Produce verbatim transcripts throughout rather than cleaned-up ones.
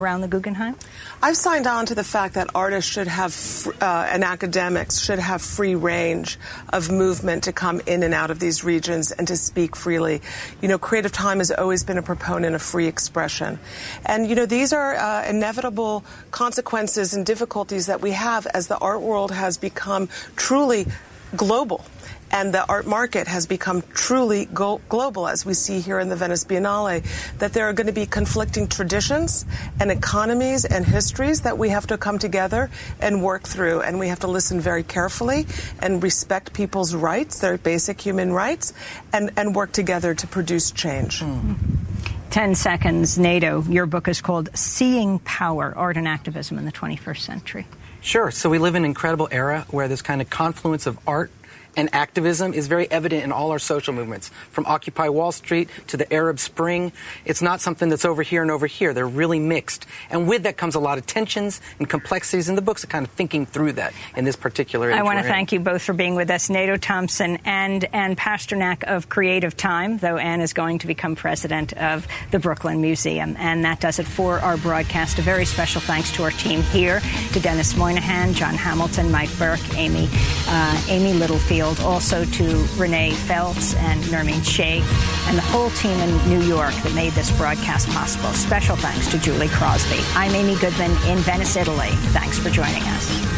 around the Guggenheim? I've signed on to the fact that artists should have, uh, and academics should have free range of movement to come in and out of these regions and to speak freely. You know, Creative Time has always been a proponent of free expression. And, you know, these are uh, inevitable consequences and difficulties that we have as the art world has become truly global. And the art market has become truly go- global, as we see here in the Venice Biennale, that there are going to be conflicting traditions and economies and histories that we have to come together and work through. And we have to listen very carefully and respect people's rights, their basic human rights, and, and work together to produce change. Mm. Ten seconds, NATO. Your book is called Seeing Power, Art and Activism in the twenty-first Century. Sure. So we live in an incredible era where this kind of confluence of art and activism is very evident in all our social movements, from Occupy Wall Street to the Arab Spring. It's not something that's over here and over here. They're really mixed. And with that comes a lot of tensions and complexities, and the books are kind of thinking through that in this particular age. I want to thank you both for being with us, Nato Thompson and Ann Pasternak of Creative Time, though Ann is going to become president of the Brooklyn Museum. And that does it for our broadcast. A very special thanks to our team here, to Dennis Moynihan, John Hamilton, Mike Burke, Amy, uh, Amy Littlefield, also to Renee Feltz and Nermeen Sheikh, and the whole team in New York that made this broadcast possible. Special thanks to Julie Crosby. I'm Amy Goodman in Venice, Italy. Thanks for joining us.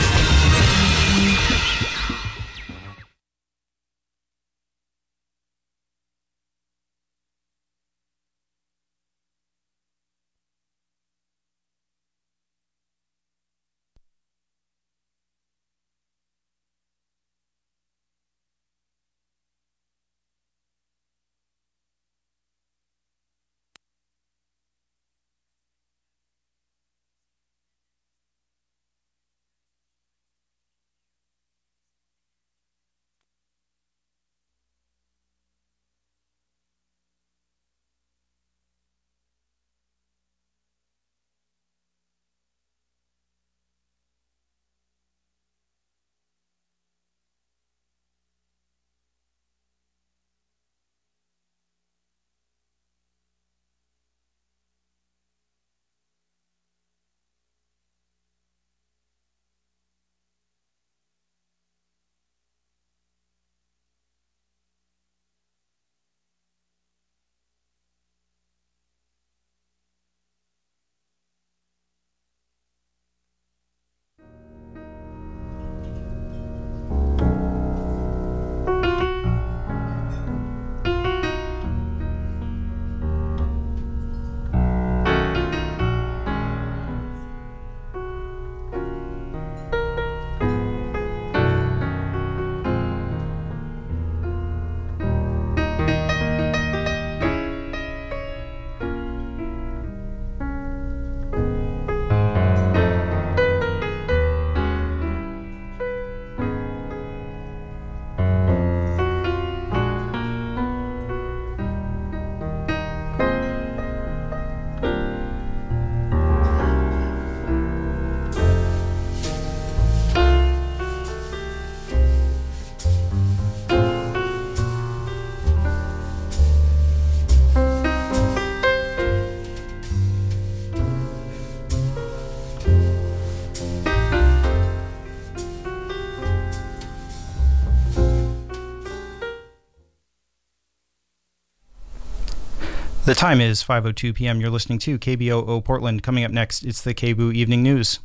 The time is five oh two p.m. You're listening to K B O O Portland. Coming up next, it's the K B O O Evening News.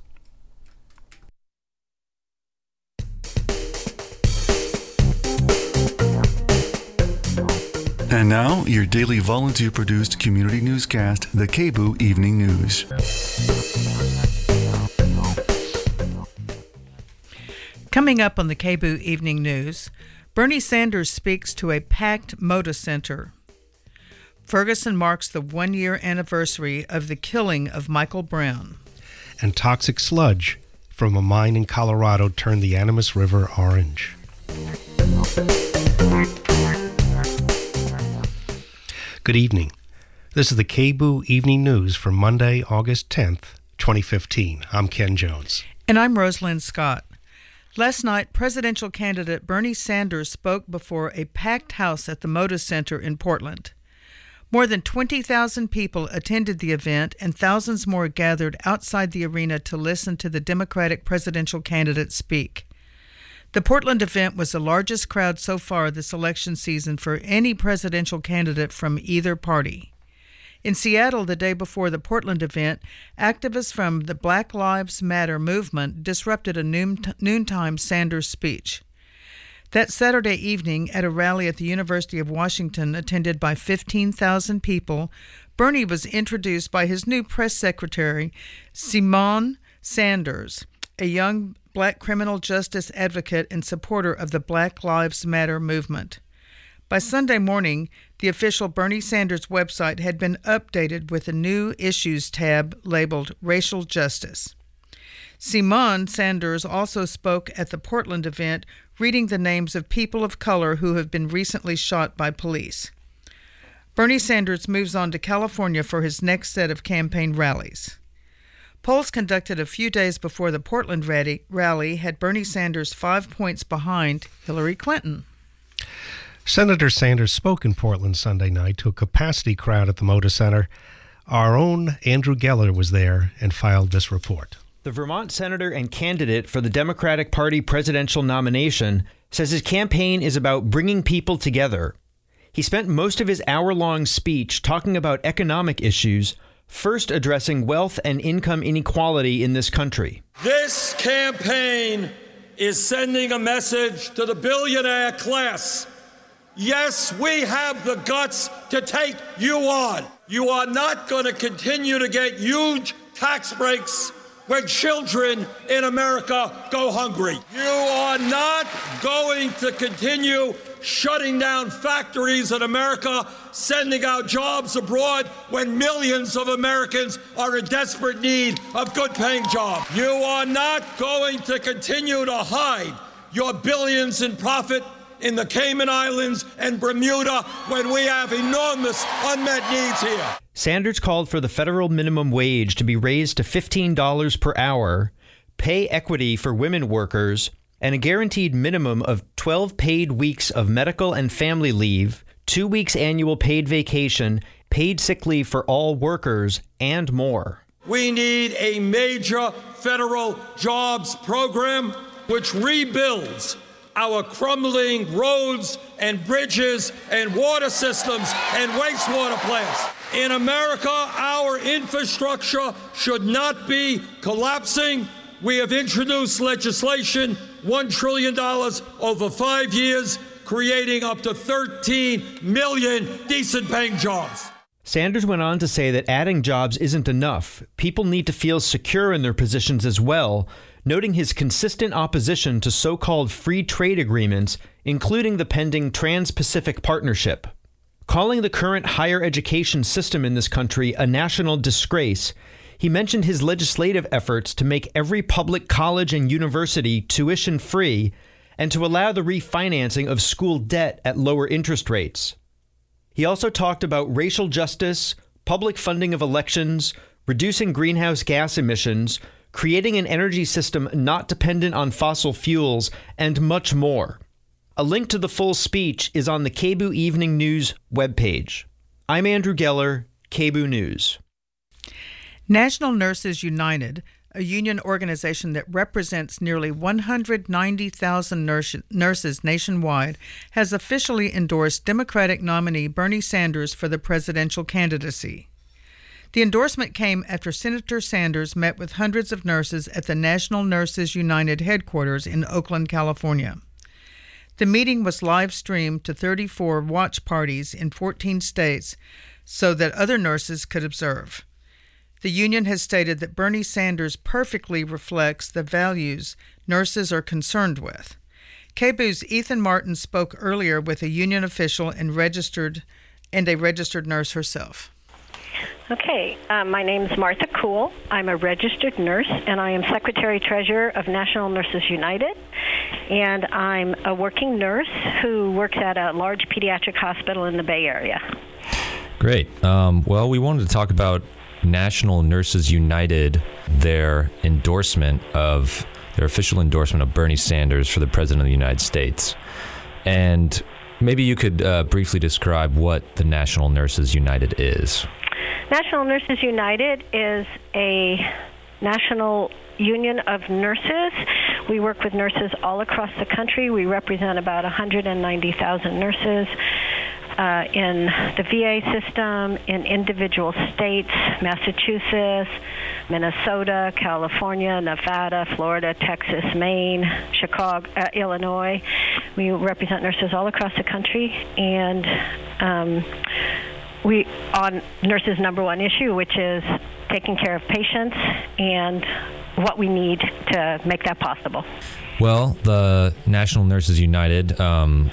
And now, your daily volunteer-produced community newscast, the K B O O Evening News. Coming up on the K B O O Evening News, Bernie Sanders speaks to a packed Moda Center. Ferguson marks the one-year anniversary of the killing of Michael Brown. And toxic sludge from a mine in Colorado turned the Animas River orange. Good evening. This is the K B O O Evening News for Monday, August tenth, twenty fifteen. I'm Ken Jones. And I'm Rosalind Scott. Last night, presidential candidate Bernie Sanders spoke before a packed house at the Moda Center in Portland. More than twenty thousand people attended the event, and thousands more gathered outside the arena to listen to the Democratic presidential candidate speak. The Portland event was the largest crowd so far this election season for any presidential candidate from either party. In Seattle, the day before the Portland event, activists from the Black Lives Matter movement disrupted a noon- noontime Sanders speech. That Saturday evening, at a rally at the University of Washington attended by fifteen thousand people, Bernie was introduced by his new press secretary, Symone Sanders, a young black criminal justice advocate and supporter of the Black Lives Matter movement. By Sunday morning, the official Bernie Sanders website had been updated with a new Issues tab labeled Racial Justice. Symone Sanders also spoke at the Portland event, reading the names of people of color who have been recently shot by police. Bernie Sanders moves on to California for his next set of campaign rallies. Polls conducted a few days before the Portland rally had Bernie Sanders five points behind Hillary Clinton. Senator Sanders spoke in Portland Sunday night to a capacity crowd at the Moda Center. Our own Andrew Geller was there and filed this report. The Vermont senator and candidate for the Democratic Party presidential nomination says his campaign is about bringing people together. He spent most of his hour-long speech talking about economic issues, first addressing wealth and income inequality in this country. This campaign is sending a message to the billionaire class. Yes, we have the guts to take you on. You are not going to continue to get huge tax breaks when children in America go hungry. You are not going to continue shutting down factories in America, sending out jobs abroad when millions of Americans are in desperate need of good-paying jobs. You are not going to continue to hide your billions in profit in the Cayman Islands and Bermuda when we have enormous unmet needs here. Sanders called for the federal minimum wage to be raised to fifteen dollars per hour, pay equity for women workers, and a guaranteed minimum of twelve paid weeks of medical and family leave, two weeks annual paid vacation, paid sick leave for all workers, and more. We need a major federal jobs program which rebuilds our crumbling roads and bridges and water systems and wastewater plants. In America, our infrastructure should not be collapsing. We have introduced legislation, one trillion dollars over five years, creating up to thirteen million decent-paying jobs. Sanders went on to say that adding jobs isn't enough. People need to feel secure in their positions as well, noting his consistent opposition to so-called free trade agreements, including the pending Trans-Pacific Partnership. Calling the current higher education system in this country a national disgrace, he mentioned his legislative efforts to make every public college and university tuition-free and to allow the refinancing of school debt at lower interest rates. He also talked about racial justice, public funding of elections, reducing greenhouse gas emissions, creating an energy system not dependent on fossil fuels, and much more. A link to the full speech is on the K B O O Evening News webpage. I'm Andrew Geller, K B O O News. National Nurses United, a union organization that represents nearly one hundred ninety thousand nurse, nurses nationwide, has officially endorsed Democratic nominee Bernie Sanders for the presidential candidacy. The endorsement came after Senator Sanders met with hundreds of nurses at the National Nurses United headquarters in Oakland, California. The meeting was live-streamed to thirty-four watch parties in fourteen states so that other nurses could observe. The union has stated that Bernie Sanders perfectly reflects the values nurses are concerned with. K B O O's Ethan Martin spoke earlier with a union official and registered and a registered nurse herself. Okay, uh, my name is Martha Kuhl. I'm a registered nurse, and I am Secretary-Treasurer of National Nurses United. And I'm a working nurse who works at a large pediatric hospital in the Bay Area. Great. Um, well, we wanted to talk about National Nurses United, their endorsement of, their official endorsement of Bernie Sanders for the President of the United States. And Maybe you could uh, briefly describe what the National Nurses United is. National Nurses United is a national union of nurses. We work with nurses all across the country. We represent about one hundred ninety thousand nurses uh, in the V A system, in individual states, Massachusetts, Minnesota, California, Nevada, Florida, Texas, Maine, Chicago, uh, Illinois. We represent nurses all across the country, and um, we on nurses' number one issue, which is taking care of patients and what we need to make that possible. Well, the National Nurses United um,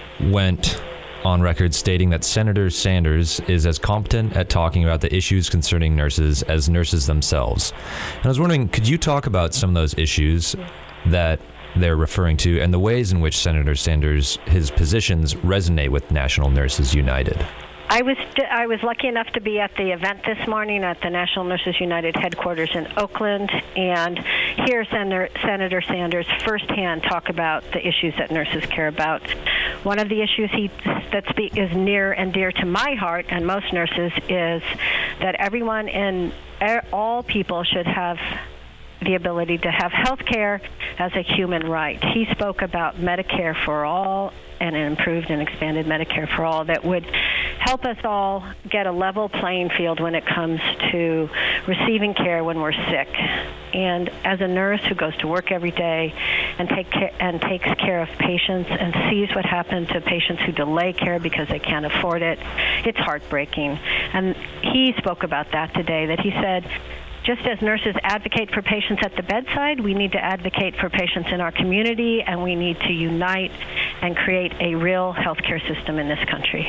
went on record stating that Senator Sanders is as competent at talking about the issues concerning nurses as nurses themselves. And I was wondering, could you talk about some of those issues that they're referring to and the ways in which Senator Sanders, his positions resonate with National Nurses United? I was I was lucky enough to be at the event this morning at the National Nurses United headquarters in Oakland, and hear Senator, Senator Sanders firsthand talk about the issues that nurses care about. One of the issues he that speak, is near and dear to my heart and most nurses is that everyone in all people should have the ability to have health care as a human right. He spoke about Medicare for all and an improved and expanded Medicare for all that would help us all get a level playing field when it comes to receiving care when we're sick. And as a nurse who goes to work every day and take care, and takes care of patients and sees what happened to patients who delay care because they can't afford it, it's heartbreaking. And he spoke about that today, that he said, just as nurses advocate for patients at the bedside, we need to advocate for patients in our community, and we need to unite and create a real healthcare system in this country.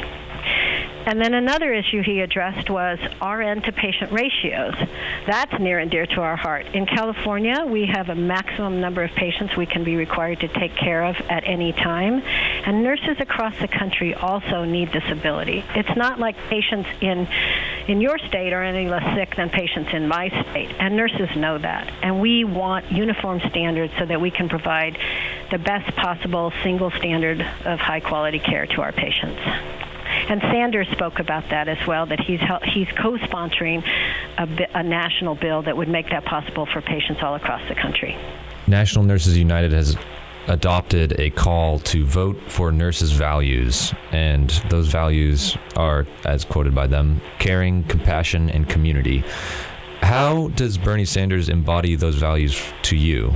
And then another issue he addressed was R N to patient ratios. That's near and dear to our heart. In California, we have a maximum number of patients we can be required to take care of at any time. And nurses across the country also need this ability. It's not like patients in in your state are any less sick than patients in my state. And nurses know that. And we want uniform standards so that we can provide the best possible single standard of high-quality care to our patients. And Sanders spoke about that as well, that he's he's co-sponsoring a, a national bill that would make that possible for patients all across the country. National Nurses United has adopted a call to vote for nurses' values, and those values are, as quoted by them, caring, compassion, and community. How does Bernie Sanders embody those values to you?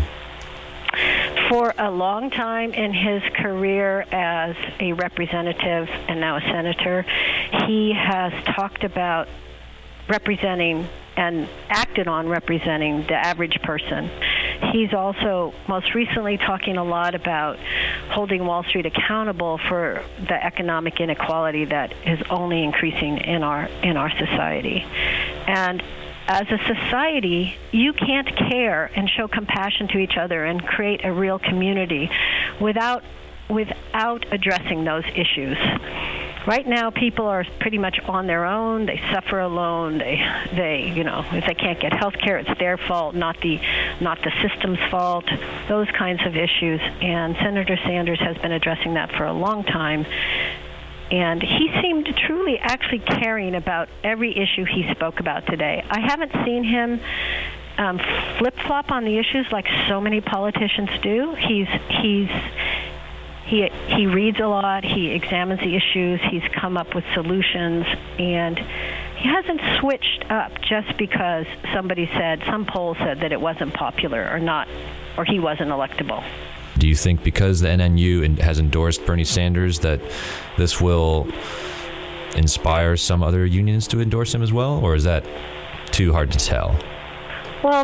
For a long time in his career as a representative and now a senator, he has talked about representing and acted on representing the average person. He's also most recently talking a lot about holding Wall Street accountable for the economic inequality that is only increasing in our in our society. And as a society, you can't care and show compassion to each other and create a real community without without addressing those issues. Right now, people are pretty much on their own. They suffer alone. They, they, you know, if they can't get health care, it's their fault, not the, not the system's fault. Those kinds of issues. And Senator Sanders has been addressing that for a long time. And he seemed truly actually caring about every issue he spoke about today. I haven't seen him um, flip-flop on the issues like so many politicians do. He's he's he he reads a lot. He examines the issues. He's come up with solutions, and he hasn't switched up just because somebody said, some poll said that it wasn't popular or not, or he wasn't electable. Do you think because the N N U has endorsed Bernie Sanders that this will inspire some other unions to endorse him as well, or is that too hard to tell? Well,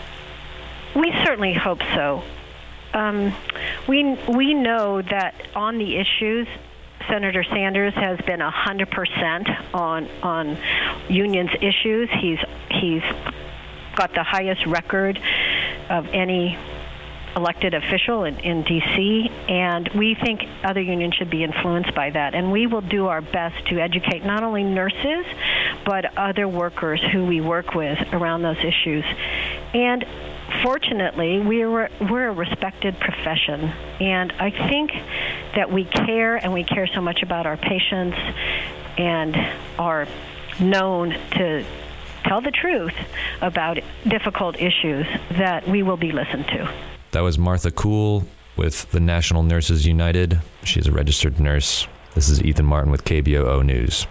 we certainly hope so. Um, we we know that on the issues, Senator Sanders has been one hundred percent on on unions' issues. He's he's got the highest record of any elected official in, in D C, and we think other unions should be influenced by that. And we will do our best to educate not only nurses, but other workers who we work with around those issues. And fortunately, we're, we're a respected profession, and I think that we care, and we care so much about our patients and are known to tell the truth about difficult issues, that we will be listened to. That was Martha Kuhl with the National Nurses United. She's a registered nurse. This is Ethan Martin with K B O O News.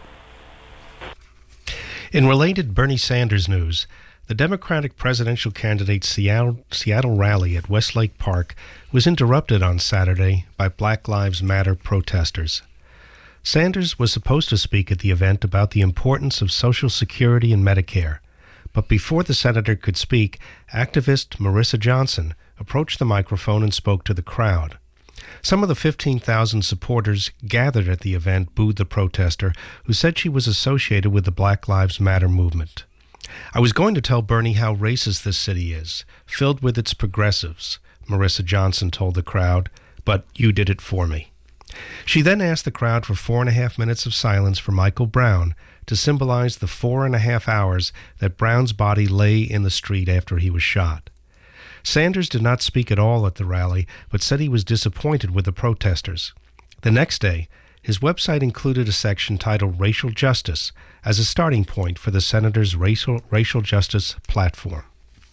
In related Bernie Sanders news, the Democratic presidential candidate's Seattle, Seattle rally at Westlake Park was interrupted on Saturday by Black Lives Matter protesters. Sanders was supposed to speak at the event about the importance of Social Security and Medicare, but before the senator could speak, activist Marissa Johnson approached the microphone and spoke to the crowd. Some of the fifteen thousand supporters gathered at the event booed the protester, who said she was associated with the Black Lives Matter movement. "I was going to tell Bernie how racist this city is, filled with its progressives," Marissa Johnson told the crowd, "but you did it for me." She then asked the crowd for four and a half minutes of silence for Michael Brown to symbolize the four and a half hours that Brown's body lay in the street after he was shot. Sanders did not speak at all at the rally, but said he was disappointed with the protesters. The next day, his website included a section titled Racial Justice as a starting point for the senator's racial, racial justice platform.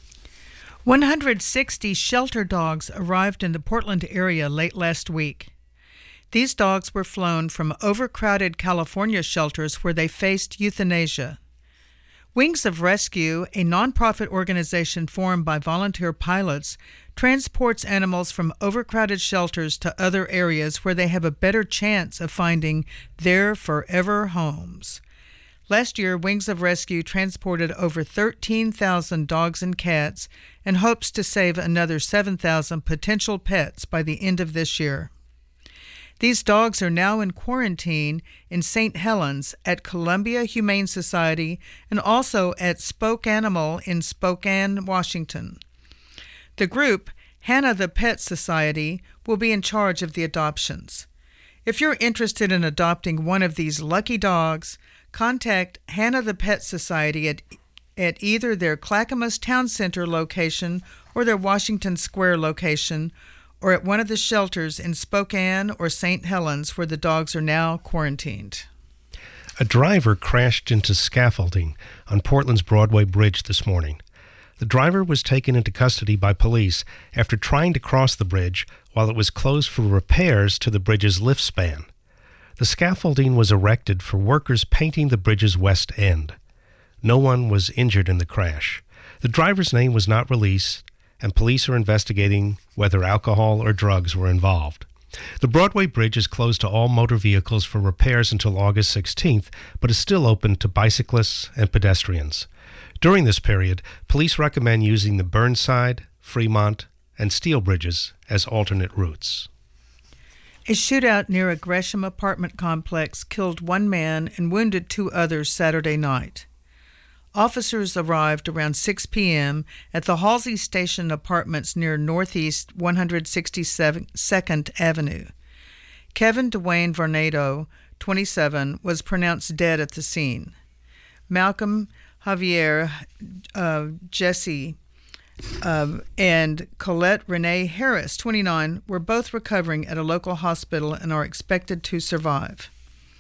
one hundred sixty shelter dogs arrived in the Portland area late last week. These dogs were flown from overcrowded California shelters where they faced euthanasia. Wings of Rescue, a nonprofit organization formed by volunteer pilots, transports animals from overcrowded shelters to other areas where they have a better chance of finding their forever homes. Last year, Wings of Rescue transported over thirteen thousand dogs and cats and hopes to save another seven thousand potential pets by the end of this year. These dogs are now in quarantine in Saint Helens at Columbia Humane Society and also at Spoke Animal in Spokane, Washington. The group, Hannah the Pet Society, will be in charge of the adoptions. If you're interested in adopting one of these lucky dogs, contact Hannah the Pet Society at, at either their Clackamas Town Center location or their Washington Square location, or at one of the shelters in Spokane or Saint Helens where the dogs are now quarantined. A driver crashed into scaffolding on Portland's Broadway Bridge this morning. The driver was taken into custody by police after trying to cross the bridge while it was closed for repairs to the bridge's lift span. The scaffolding was erected for workers painting the bridge's west end. No one was injured in the crash. The driver's name was not released, and police are investigating whether alcohol or drugs were involved. The Broadway Bridge is closed to all motor vehicles for repairs until August sixteenth, but is still open to bicyclists and pedestrians. During this period, police recommend using the Burnside, Fremont, and Steel bridges as alternate routes. A shootout near a Gresham apartment complex killed one man and wounded two others Saturday night. Officers arrived around six p.m. at the Halsey Station Apartments near Northeast one hundred sixty-second Avenue. Kevin Dwayne Varnado, twenty-seven, was pronounced dead at the scene. Malcolm Javier uh, Jesse uh, and Colette Renee Harris, twenty-nine, were both recovering at a local hospital and are expected to survive.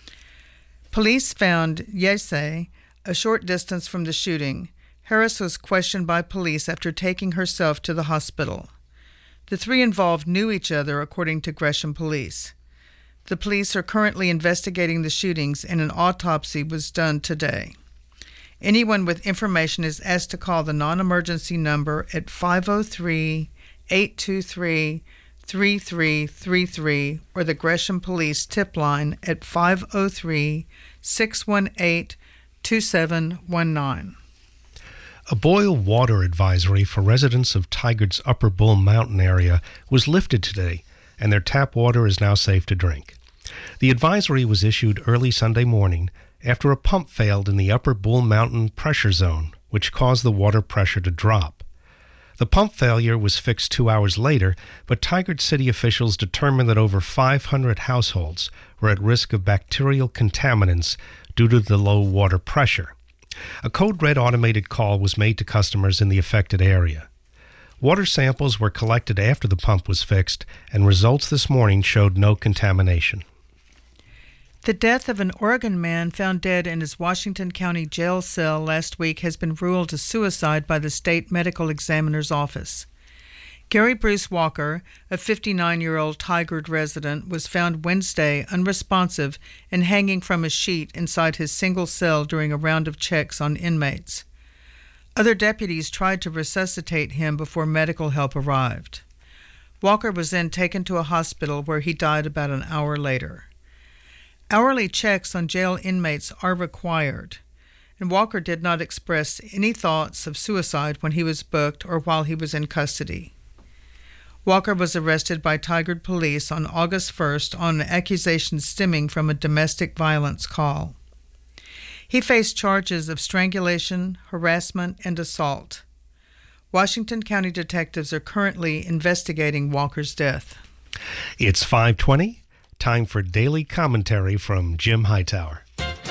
Police found Yese a short distance from the shooting. Harris was questioned by police after taking herself to the hospital. The three involved knew each other, according to Gresham Police. The police are currently investigating the shootings, and an autopsy was done today. Anyone with information is asked to call the non-emergency number at five oh three, eight two three, three three three three or the Gresham Police tip line at five oh three, six one eight, two seven one nine. A boil water advisory for residents of Tigard's Upper Bull Mountain area was lifted today, and their tap water is now safe to drink. The advisory was issued early Sunday morning after a pump failed in the Upper Bull Mountain pressure zone, which caused the water pressure to drop. The pump failure was fixed two hours later, but Tigard city officials determined that over five hundred households were at risk of bacterial contaminants due to the low water pressure. A code red automated call was made to customers in the affected area. Water samples were collected after the pump was fixed, and results this morning showed no contamination. The death of an Oregon man found dead in his Washington County jail cell last week has been ruled a suicide by the state medical examiner's office. Gary Bruce Walker, a fifty-nine-year-old Tigard resident, was found Wednesday unresponsive and hanging from a sheet inside his single cell during a round of checks on inmates. Other deputies tried to resuscitate him before medical help arrived. Walker was then taken to a hospital where he died about an hour later. Hourly checks on jail inmates are required, and Walker did not express any thoughts of suicide when he was booked or while he was in custody. Walker was arrested by Tigard police on August first on accusations stemming from a domestic violence call. He faced charges of strangulation, harassment, and assault. Washington County detectives are currently investigating Walker's death. It's five twenty. Time for daily commentary from Jim Hightower.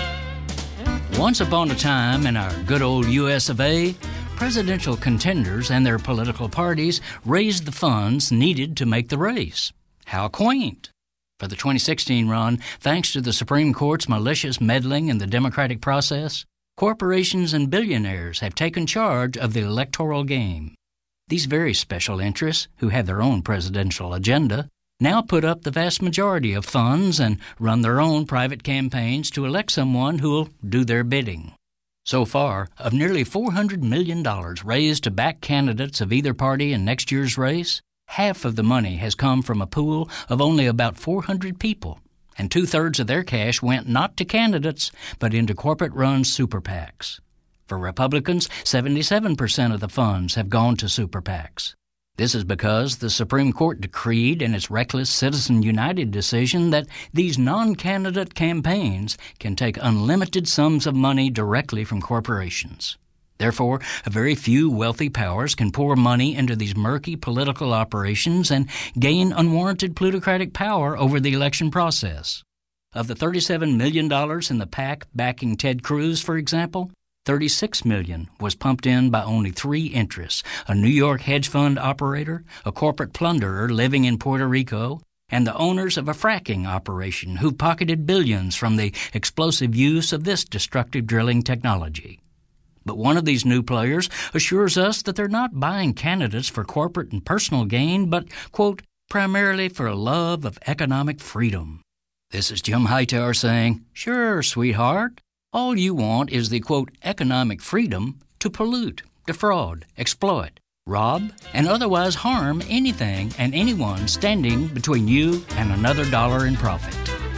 Once upon a time in our good old U S of A, presidential contenders and their political parties raised the funds needed to make the race. How quaint! For the twenty sixteen run, thanks to the Supreme Court's malicious meddling in the democratic process, corporations and billionaires have taken charge of the electoral game. These very special interests, who have their own presidential agenda, now put up the vast majority of funds and run their own private campaigns to elect someone who'll do their bidding. So far, of nearly four hundred million dollars raised to back candidates of either party in next year's race, half of the money has come from a pool of only about four hundred people, and two-thirds of their cash went not to candidates, but into corporate-run super PACs. For Republicans, seventy-seven percent of the funds have gone to super PACs. This is because the Supreme Court decreed in its reckless Citizen United decision that these non-candidate campaigns can take unlimited sums of money directly from corporations. Therefore, a very few wealthy powers can pour money into these murky political operations and gain unwarranted plutocratic power over the election process. Of the thirty-seven million dollars in the PAC backing Ted Cruz, for example, thirty-six million dollars was pumped in by only three interests: a New York hedge fund operator, a corporate plunderer living in Puerto Rico, and the owners of a fracking operation who pocketed billions from the explosive use of this destructive drilling technology. But one of these new players assures us that they're not buying candidates for corporate and personal gain, but, quote, primarily for a love of economic freedom. This is Jim Hightower saying, sure, sweetheart. All you want is the, quote, economic freedom to pollute, defraud, exploit, rob, and otherwise harm anything and anyone standing between you and another dollar in profit.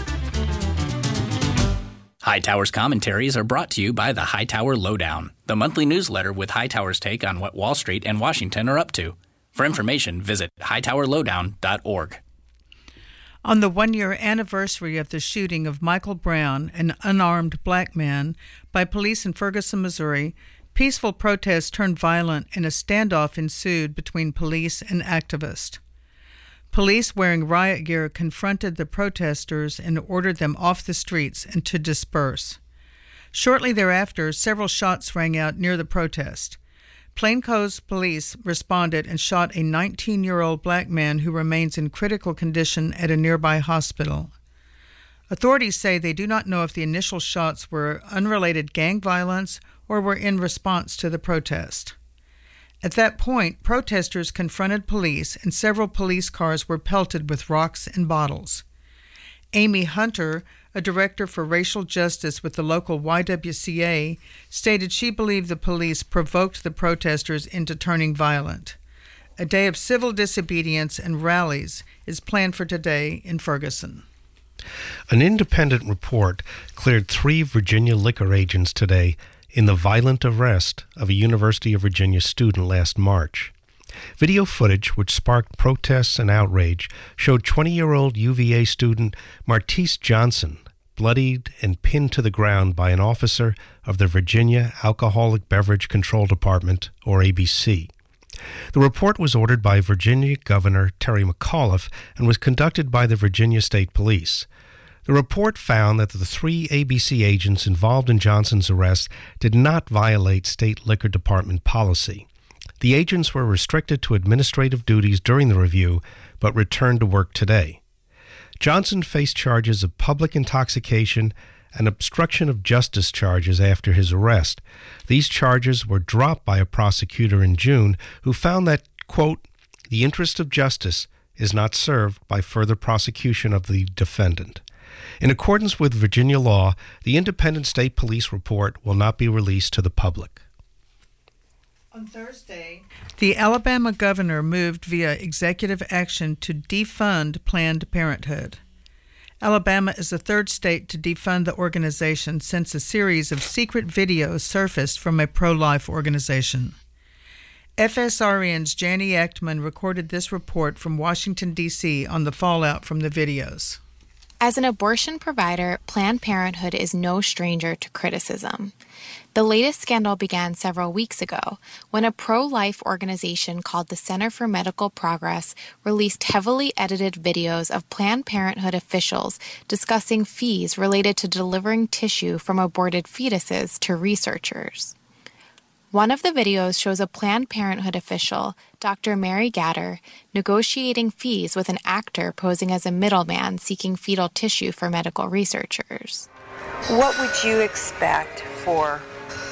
Hightower's commentaries are brought to you by the Hightower Lowdown, the monthly newsletter with Hightower's take on what Wall Street and Washington are up to. For information, visit hightower lowdown dot org. On the one-year anniversary of the shooting of Michael Brown, an unarmed black man, by police in Ferguson, Missouri, peaceful protests turned violent and a standoff ensued between police and activists. Police wearing riot gear confronted the protesters and ordered them off the streets and to disperse. Shortly thereafter, several shots rang out near the protest. Plainclothes police responded and shot a nineteen-year-old black man who remains in critical condition at a nearby hospital. Authorities say they do not know if the initial shots were unrelated gang violence or were in response to the protest. At that point, protesters confronted police and several police cars were pelted with rocks and bottles. Amy Hunter, a director for racial justice with the local Y W C A, stated she believed the police provoked the protesters into turning violent. A day of civil disobedience and rallies is planned for today in Ferguson. An independent report cleared three Virginia liquor agents today in the violent arrest of a University of Virginia student last March. Video footage, which sparked protests and outrage, showed twenty-year-old U V A student Martise Johnson bloodied and pinned to the ground by an officer of the Virginia Alcoholic Beverage Control Department, or A B C. The report was ordered by Virginia Governor Terry McAuliffe and was conducted by the Virginia State Police. The report found that the three A B C agents involved in Johnson's arrest did not violate state liquor department policy. The agents were restricted to administrative duties during the review, but returned to work today. Johnson faced charges of public intoxication and obstruction of justice charges after his arrest. These charges were dropped by a prosecutor in June who found that, quote, the interest of justice is not served by further prosecution of the defendant. In accordance with Virginia law, the independent state police report will not be released to the public. On Thursday, the Alabama governor moved via executive action to defund Planned Parenthood. Alabama is the third state to defund the organization since a series of secret videos surfaced from a pro-life organization. F S R N's Janie Echtman recorded this report from Washington, D C on the fallout from the videos. As an abortion provider, Planned Parenthood is no stranger to criticism. The latest scandal began several weeks ago when a pro-life organization called the Center for Medical Progress released heavily edited videos of Planned Parenthood officials discussing fees related to delivering tissue from aborted fetuses to researchers. One of the videos shows a Planned Parenthood official, Doctor Mary Gatter, negotiating fees with an actor posing as a middleman seeking fetal tissue for medical researchers. What would you expect for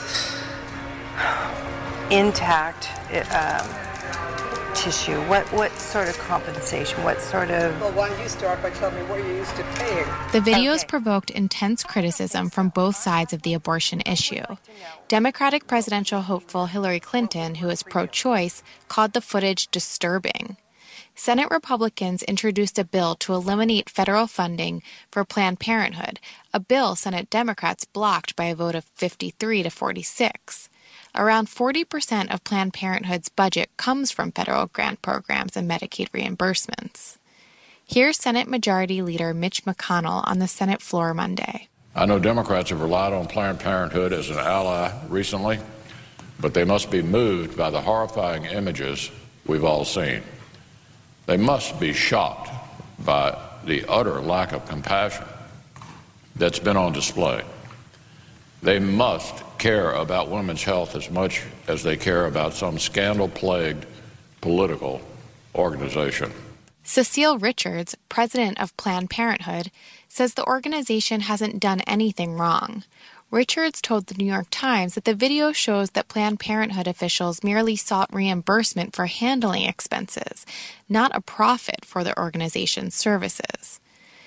intact um, tissue? What what sort of compensation? What sort of... Well, why don't you start by telling me what you're used to paying? The videos Okay. provoked intense criticism from both sides of the abortion issue. Democratic presidential hopeful Hillary Clinton, who is pro-choice, called the footage disturbing. Senate Republicans introduced a bill to eliminate federal funding for Planned Parenthood, a bill Senate Democrats blocked by a vote of fifty-three to forty-six. Around forty percent of Planned Parenthood's budget comes from federal grant programs and Medicaid reimbursements. Here's Senate Majority Leader Mitch McConnell on the Senate floor Monday. I know Democrats have relied on Planned Parenthood as an ally recently, but they must be moved by the horrifying images we've all seen. They must be shocked by the utter lack of compassion that's been on display. They must care about women's health as much as they care about some scandal-plagued political organization. Cecile Richards, president of Planned Parenthood, says the organization hasn't done anything wrong. Richards told the New York Times that the video shows that Planned Parenthood officials merely sought reimbursement for handling expenses, not a profit for the organization's services.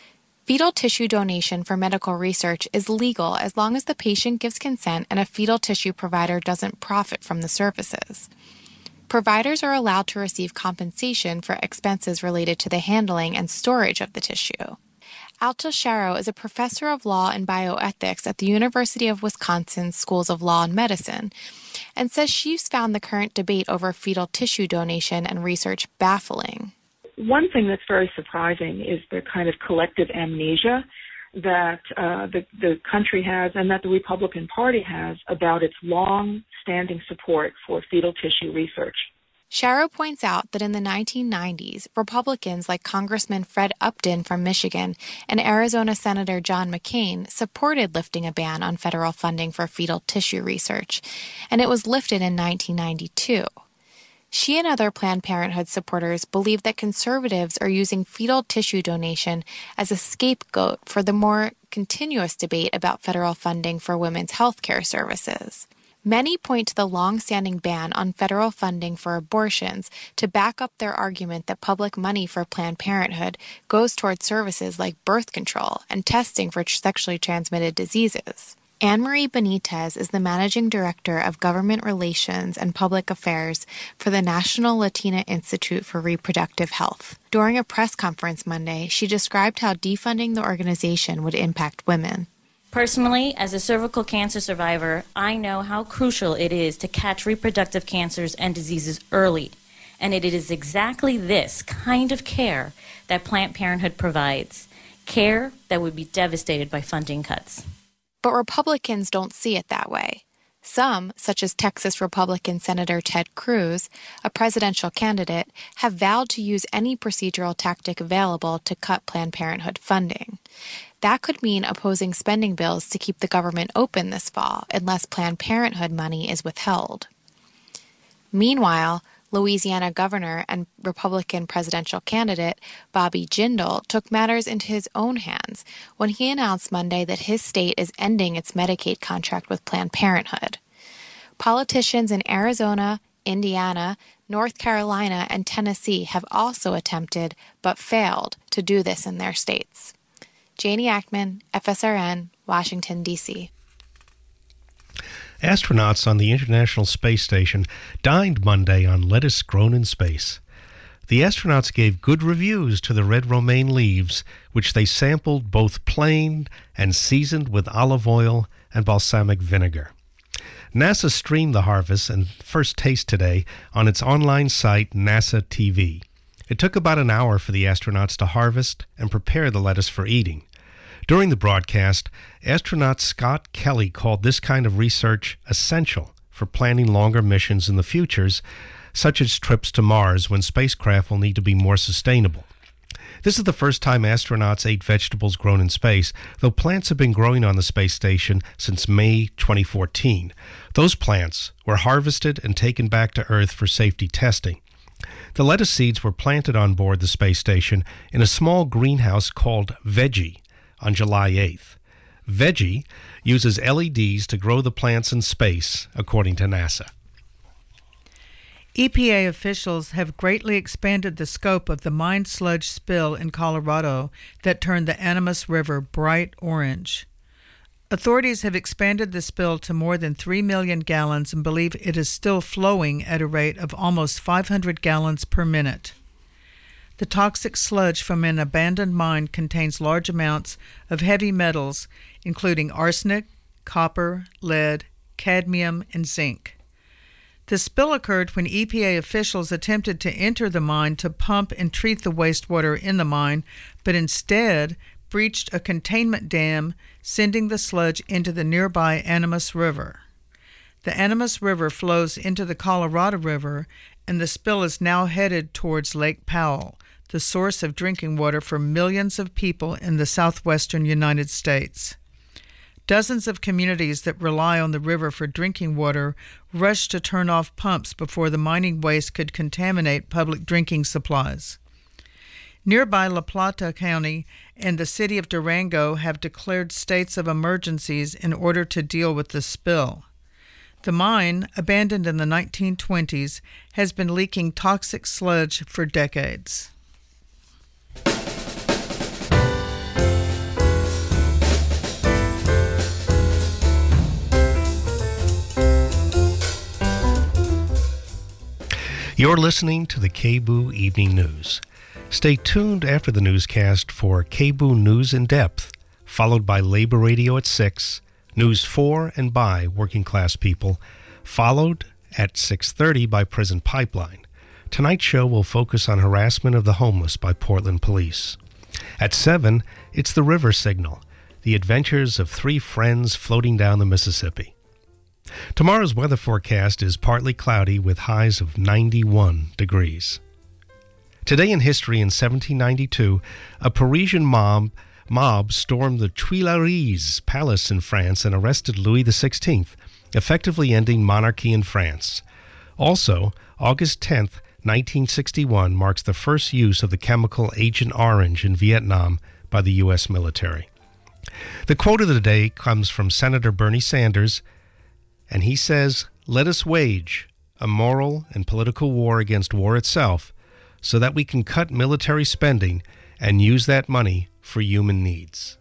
Fetal tissue donation for medical research is legal as long as the patient gives consent and a fetal tissue provider doesn't profit from the services. Providers are allowed to receive compensation for expenses related to the handling and storage of the tissue. Alta Sharo is a professor of law and bioethics at the University of Wisconsin Schools of Law and Medicine and says she's found the current debate over fetal tissue donation and research baffling. One thing that's very surprising is the kind of collective amnesia that uh, the, the country has and that the Republican Party has about its long-standing support for fetal tissue research. Sharo points out that in the nineteen nineties, Republicans like Congressman Fred Upton from Michigan and Arizona Senator John McCain supported lifting a ban on federal funding for fetal tissue research, and it was lifted in nineteen ninety-two. She and other Planned Parenthood supporters believe that conservatives are using fetal tissue donation as a scapegoat for the more continuous debate about federal funding for women's health care services. Many point to the long-standing ban on federal funding for abortions to back up their argument that public money for Planned Parenthood goes toward services like birth control and testing for sexually transmitted diseases. Anne-Marie Benitez is the Managing Director of Government Relations and Public Affairs for the National Latina Institute for Reproductive Health. During a press conference Monday, she described how defunding the organization would impact women. Personally, as a cervical cancer survivor, I know how crucial it is to catch reproductive cancers and diseases early. And it is exactly this kind of care that Planned Parenthood provides. Care that would be devastated by funding cuts. But Republicans don't see it that way. Some, such as Texas Republican Senator Ted Cruz, a presidential candidate, have vowed to use any procedural tactic available to cut Planned Parenthood funding. That could mean opposing spending bills to keep the government open this fall unless Planned Parenthood money is withheld. Meanwhile, Louisiana governor and Republican presidential candidate Bobby Jindal took matters into his own hands when he announced Monday that his state is ending its Medicaid contract with Planned Parenthood. Politicians in Arizona, Indiana, North Carolina, and Tennessee have also attempted, but failed, to do this in their states. Janie Ackman, F S R N, Washington, D C Astronauts on the International Space Station dined Monday on lettuce grown in space. The astronauts gave good reviews to the red romaine leaves, which they sampled both plain and seasoned with olive oil and balsamic vinegar. NASA streamed the harvest and first taste today on its online site, NASA T V. It took about an hour for the astronauts to harvest and prepare the lettuce for eating. During the broadcast, astronaut Scott Kelly called this kind of research essential for planning longer missions in the futures, such as trips to Mars when spacecraft will need to be more sustainable. This is the first time astronauts ate vegetables grown in space, though plants have been growing on the space station since May twenty fourteen. Those plants were harvested and taken back to Earth for safety testing. The lettuce seeds were planted on board the space station in a small greenhouse called Veggie on July eighth. Veggie uses L E Ds to grow the plants in space, according to NASA. E P A officials have greatly expanded the scope of the mine sludge spill in Colorado that turned the Animas River bright orange. Authorities have expanded the spill to more than three million gallons and believe it is still flowing at a rate of almost five hundred gallons per minute. The toxic sludge from an abandoned mine contains large amounts of heavy metals, including arsenic, copper, lead, cadmium, and zinc. The spill occurred when E P A officials attempted to enter the mine to pump and treat the wastewater in the mine, but instead breached a containment dam, sending the sludge into the nearby Animas River. The Animas River flows into the Colorado River, and the spill is now headed towards Lake Powell, the source of drinking water for millions of people in the southwestern United States. Dozens of communities that rely on the river for drinking water rushed to turn off pumps before the mining waste could contaminate public drinking supplies. Nearby La Plata County and the city of Durango have declared states of emergencies in order to deal with the spill. The mine, abandoned in the nineteen twenties, has been leaking toxic sludge for decades. You're listening to the K B O O Evening News. Stay tuned after the newscast for K B O O News in Depth, followed by Labor Radio at six, News for and by Working Class People, followed at six thirty by Prison Pipeline. Tonight's show will focus on harassment of the homeless by Portland police. At seven, it's the River Signal, the adventures of three friends floating down the Mississippi. Tomorrow's weather forecast is partly cloudy with highs of ninety-one degrees. Today in history in seventeen ninety-two, a Parisian mob, mob stormed the Tuileries Palace in France and arrested Louis the sixteenth, effectively ending monarchy in France. Also, August tenth, nineteen sixty-one marks the first use of the chemical Agent Orange in Vietnam by the U S military. The quote of the day comes from Senator Bernie Sanders, and he says, "Let us wage a moral and political war against war itself so that we can cut military spending and use that money for human needs."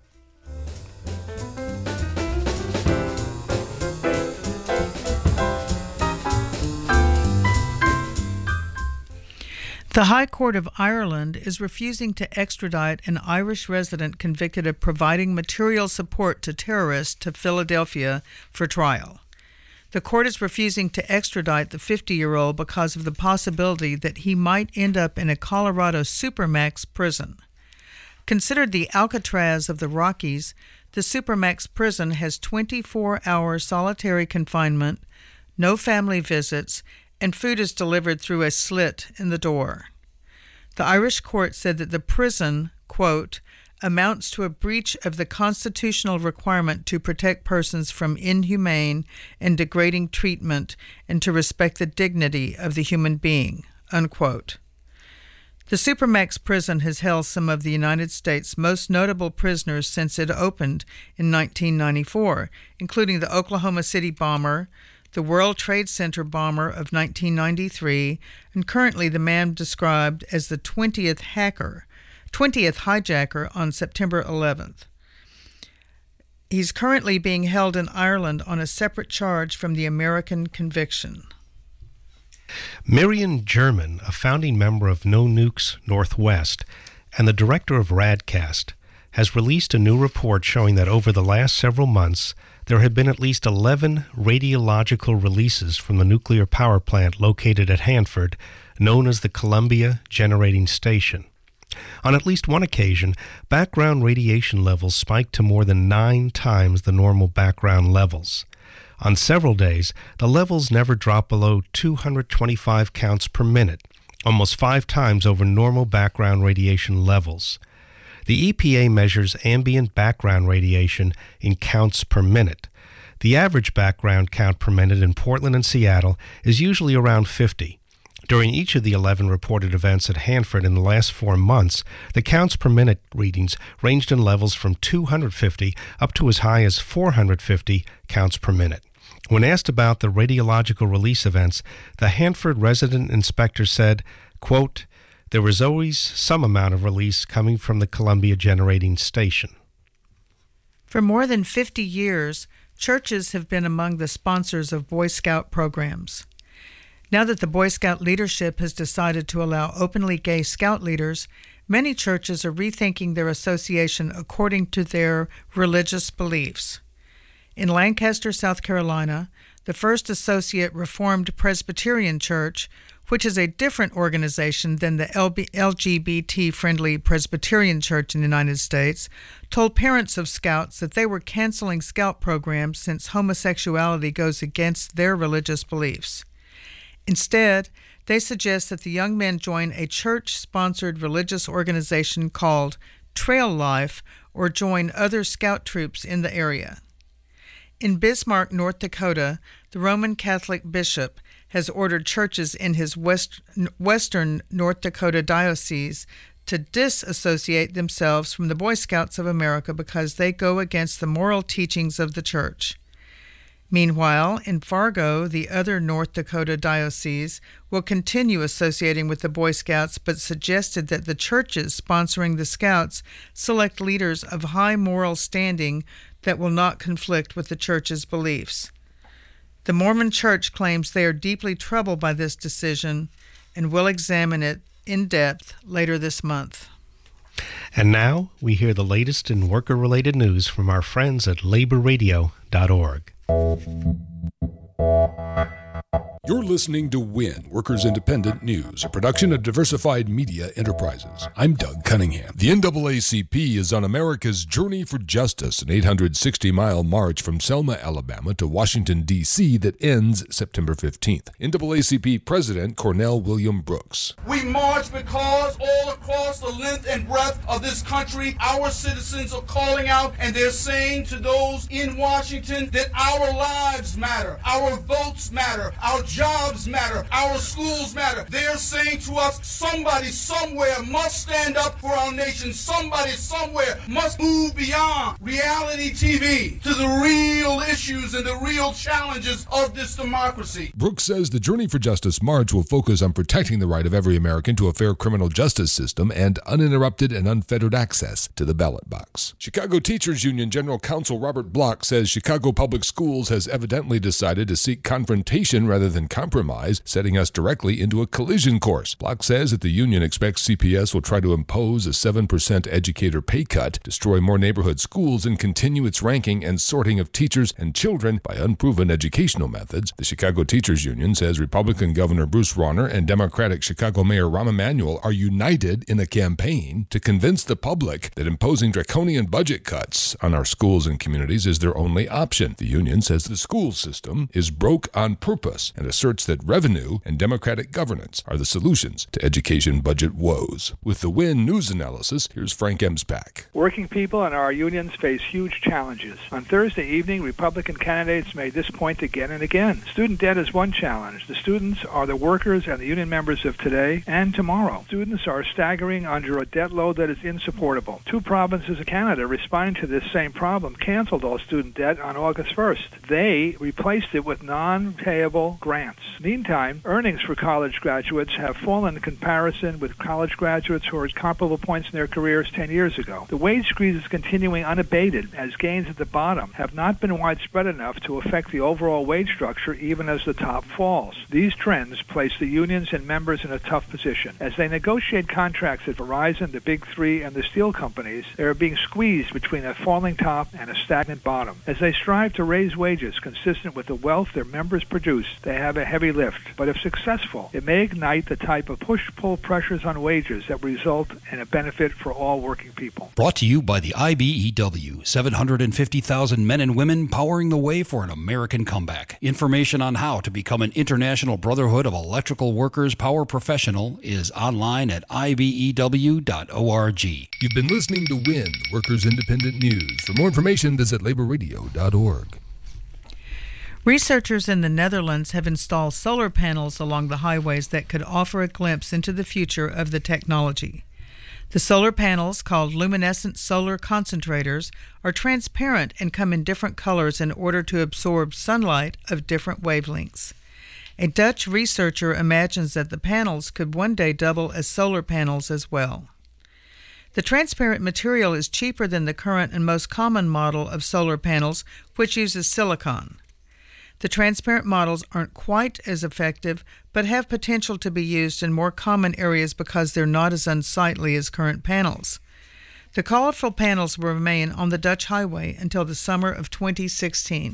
The High Court of Ireland is refusing to extradite an Irish resident convicted of providing material support to terrorists to Philadelphia for trial. The court is refusing to extradite the fifty-year-old because of the possibility that he might end up in a Colorado Supermax prison. Considered the Alcatraz of the Rockies, the Supermax prison has twenty-four hour solitary confinement, no family visits, and food is delivered through a slit in the door. The Irish court said that the prison, quote, amounts to a breach of the constitutional requirement to protect persons from inhumane and degrading treatment and to respect the dignity of the human being, unquote. The Supermax prison has held some of the United States' most notable prisoners since it opened in nineteen ninety-four, including the Oklahoma City bomber, the World Trade Center bomber of nineteen ninety-three, and currently the man described as the twentieth hacker, twentieth hijacker on September eleventh. He's currently being held in Ireland on a separate charge from the American conviction. Marion German, a founding member of No Nukes Northwest and the director of Radcast, has released a new report showing that over the last several months, there have been at least eleven radiological releases from the nuclear power plant located at Hanford, known as the Columbia Generating Station. On at least one occasion, background radiation levels spiked to more than nine times the normal background levels. On several days, the levels never dropped below two hundred twenty-five counts per minute, almost five times over normal background radiation levels. The E P A measures ambient background radiation in counts per minute. The average background count per minute in Portland and Seattle is usually around fifty. During each of the eleven reported events at Hanford in the last four months, the counts per minute readings ranged in levels from two hundred fifty up to as high as four hundred fifty counts per minute. When asked about the radiological release events, the Hanford resident inspector said, quote, "There was always some amount of release coming from the Columbia Generating Station." For more than fifty years, churches have been among the sponsors of Boy Scout programs. Now that the Boy Scout leadership has decided to allow openly gay Scout leaders, many churches are rethinking their association according to their religious beliefs. In Lancaster, South Carolina, the First Associate Reformed Presbyterian Church, which is a different organization than the L G B T-friendly Presbyterian Church in the United States, told parents of Scouts that they were canceling Scout programs since homosexuality goes against their religious beliefs. Instead, they suggest that the young men join a church-sponsored religious organization called Trail Life or join other Scout troops in the area. In Bismarck, North Dakota, the Roman Catholic bishop has ordered churches in his west, western North Dakota diocese to disassociate themselves from the Boy Scouts of America because they go against the moral teachings of the church. Meanwhile, in Fargo, the other North Dakota diocese will continue associating with the Boy Scouts, but suggested that the churches sponsoring the Scouts select leaders of high moral standing that will not conflict with the church's beliefs. The Mormon Church claims they are deeply troubled by this decision and will examine it in depth later this month. And now we hear the latest in worker-related news from our friends at labor radio dot org. You're listening to W I N, Workers Independent News, a production of Diversified Media Enterprises. I'm Doug Cunningham. The N double A C P is on America's Journey for Justice, an eight hundred sixty mile march from Selma, Alabama to Washington, D C that ends September fifteenth. N double A C P President Cornell William Brooks. We march because all across the length and breadth of this country, our citizens are calling out and they're saying to those in Washington that our lives matter, our votes matter, our jobs matter, our schools matter. They're saying to us, somebody somewhere must stand up for our nation. Somebody somewhere must move beyond reality T V to the real issues and the real challenges of this democracy. Brooks says the Journey for Justice March will focus on protecting the right of every American to a fair criminal justice system and uninterrupted and unfettered access to the ballot box. Chicago Teachers Union General Counsel Robert Block says Chicago Public Schools has evidently decided to seek confrontation rather than compromise, setting us directly into a collision course. Block says that the union expects C P S will try to impose a seven percent educator pay cut, destroy more neighborhood schools, and continue its ranking and sorting of teachers and children by unproven educational methods. The Chicago Teachers Union says Republican Governor Bruce Rauner and Democratic Chicago Mayor Rahm Emanuel are united in a campaign to convince the public that imposing draconian budget cuts on our schools and communities is their only option. The union says the school system is broke on purpose, and a asserts that revenue and democratic governance are the solutions to education budget woes. With the Win News Analysis, here's Frank Emspak. Working people and our unions face huge challenges. On Thursday evening, Republican candidates made this point again and again. Student debt is one challenge. The students are the workers and the union members of today and tomorrow. Students are staggering under a debt load that is insupportable. Two provinces of Canada, responding to this same problem, canceled all student debt on August first. They replaced it with non-payable grants. Meantime, earnings for college graduates have fallen in comparison with college graduates who are at comparable points in their careers ten years ago. The wage squeeze is continuing unabated, as gains at the bottom have not been widespread enough to affect the overall wage structure even as the top falls. These trends place the unions and members in a tough position. As they negotiate contracts at Verizon, the Big Three, and the steel companies, they are being squeezed between a falling top and a stagnant bottom. As they strive to raise wages consistent with the wealth their members produce, they have a heavy lift. But if successful, it may ignite the type of push-pull pressures on wages that result in a benefit for all working people. Brought to you by the I B E W, seven hundred fifty thousand men and women powering the way for an American comeback. Information on how to become an International Brotherhood of Electrical Workers Power Professional is online at I B E W dot org. You've been listening to Win, Workers Independent News. For more information, visit labor radio dot org. Researchers in the Netherlands have installed solar panels along the highways that could offer a glimpse into the future of the technology. The solar panels, called luminescent solar concentrators, are transparent and come in different colors in order to absorb sunlight of different wavelengths. A Dutch researcher imagines that the panels could one day double as solar panels as well. The transparent material is cheaper than the current and most common model of solar panels, which uses silicon. The transparent models aren't quite as effective, but have potential to be used in more common areas because they're not as unsightly as current panels. The colorful panels will remain on the Dutch highway until the summer of twenty sixteen.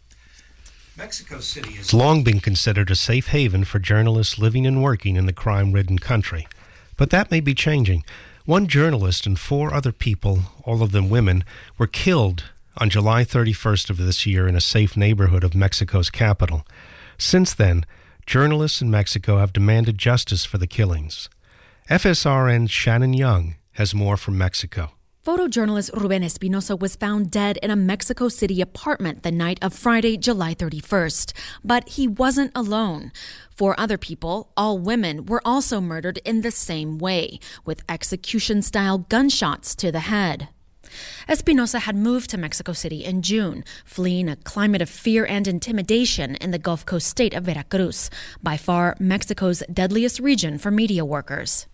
Mexico City has long been considered a safe haven for journalists living and working in the crime-ridden country. But that may be changing. One journalist and four other people, all of them women, were killed on July thirty-first of this year in a safe neighborhood of Mexico's capital. Since then, journalists in Mexico have demanded justice for the killings. F S R N's Shannon Young has more from Mexico. Photojournalist Ruben Espinosa was found dead in a Mexico City apartment the night of Friday, July thirty-first. But he wasn't alone. Four other people, all women, were also murdered in the same way, with execution-style gunshots to the head. Espinosa had moved to Mexico City in June, fleeing a climate of fear and intimidation in the Gulf Coast state of Veracruz, by far Mexico's deadliest region for media workers.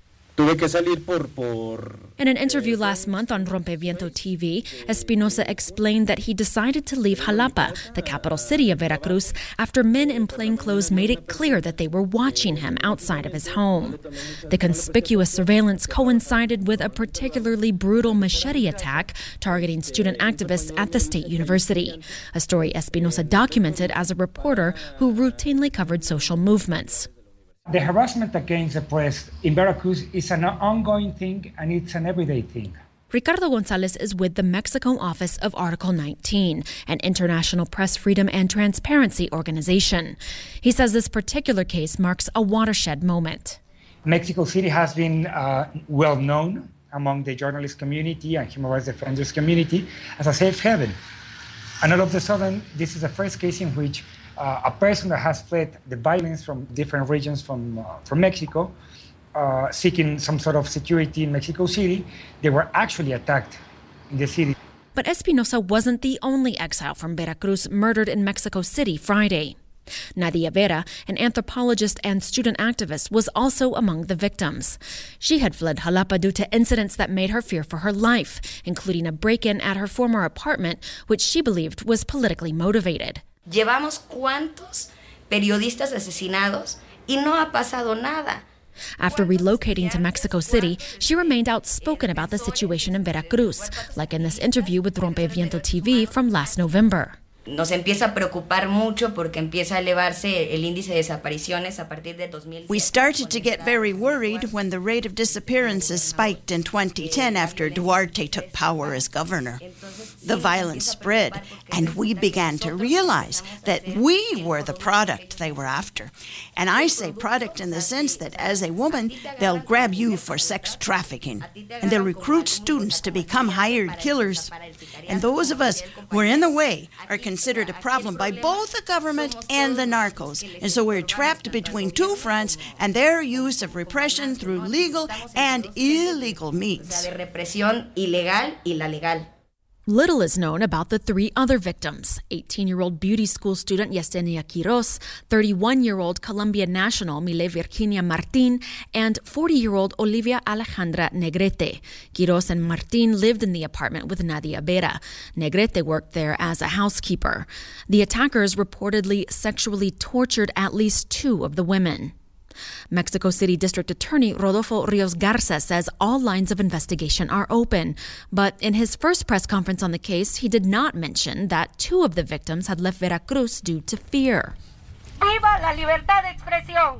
In an interview last month on Rompeviento T V, Espinosa explained that he decided to leave Jalapa, the capital city of Veracruz, after men in plainclothes made it clear that they were watching him outside of his home. The conspicuous surveillance coincided with a particularly brutal machete attack targeting student activists at the state university, a story Espinosa documented as a reporter who routinely covered social movements. The harassment against the press in Veracruz is an ongoing thing, and it's an everyday thing. Ricardo Gonzalez is with the Mexico office of Article nineteen, an international press freedom and transparency organization. He says this particular case marks a watershed moment. Mexico City has been uh, well known among the journalist community and human rights defenders community as a safe haven. And all of a sudden, this is the first case in which Uh, a person that has fled the violence from different regions from uh, from Mexico, uh, seeking some sort of security in Mexico City, they were actually attacked in the city. But Espinosa wasn't the only exile from Veracruz murdered in Mexico City Friday. Nadia Vera, an anthropologist and student activist, was also among the victims. She had fled Jalapa due to incidents that made her fear for her life, including a break-in at her former apartment, which she believed was politically motivated. Llevamos cuántos periodistas asesinados y no ha pasado nada. After relocating to Mexico City, she remained outspoken about the situation in Veracruz, like in this interview with Rompeviento T V from last November. Nos empieza a preocupar mucho porque empieza a elevarse el índice de desapariciones a partir de dos mil siete. We started to get very worried when the rate of disappearances spiked in twenty ten after Duarte took power as governor. The violence spread, and we began to realize that we were the product they were after. And I say product in the sense that as a woman, they'll grab you for sex trafficking, and they'll recruit students to become hired killers. And those of us who are in the way are considered a problem by both the government and the narcos. And so we're trapped between two fronts and their use of repression through legal and illegal means. Little is known about the three other victims, eighteen-year-old beauty school student Yesenia Quiroz, thirty-one-year-old Colombian national Mile Virginia Martin, and forty-year-old Olivia Alejandra Negrete. Quiroz and Martin lived in the apartment with Nadia Vera. Negrete worked there as a housekeeper. The attackers reportedly sexually tortured at least two of the women. Mexico City District Attorney Rodolfo Rios Garza says all lines of investigation are open. But in his first press conference on the case, he did not mention that two of the victims had left Veracruz due to fear. ¡Viva la libertad de expresión!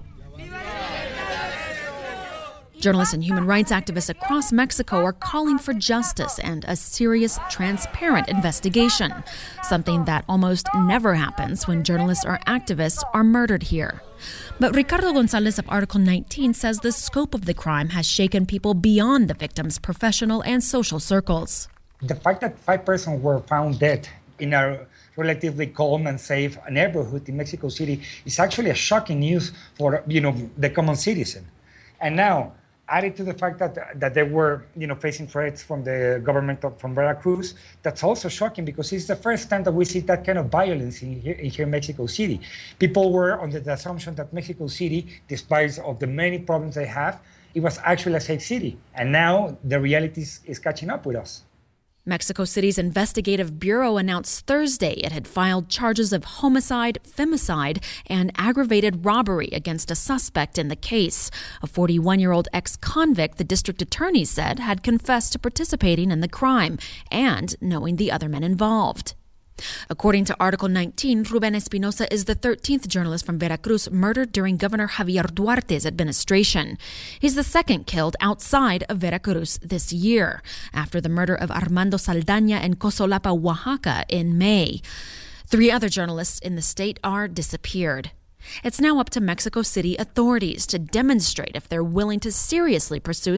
Journalists and human rights activists across Mexico are calling for justice and a serious, transparent investigation, something that almost never happens when journalists or activists are murdered here. But Ricardo Gonzalez of Article nineteen says the scope of the crime has shaken people beyond the victims' professional and social circles. The fact that five persons were found dead in a relatively calm and safe neighborhood in Mexico City is actually a shocking news for, you know, the common citizen. And now, added to the fact that that they were, you know, facing threats from the government of, from Veracruz, that's also shocking because it's the first time that we see that kind of violence in here in here in Mexico City. People were under the assumption that Mexico City, despite of the many problems they have, it was actually a safe city. And now the reality is, is catching up with us. Mexico City's investigative bureau announced Thursday it had filed charges of homicide, femicide, and aggravated robbery against a suspect in the case. A forty-one-year-old ex-convict, the district attorney said, had confessed to participating in the crime and knowing the other men involved. According to Article nineteen, Ruben Espinosa is the thirteenth journalist from Veracruz murdered during Governor Javier Duarte's administration. He's the second killed outside of Veracruz this year, after the murder of Armando Saldaña in Cosolapa, Oaxaca in May. Three other journalists in the state are disappeared. It's now up to Mexico City authorities to demonstrate if they're willing to seriously pursue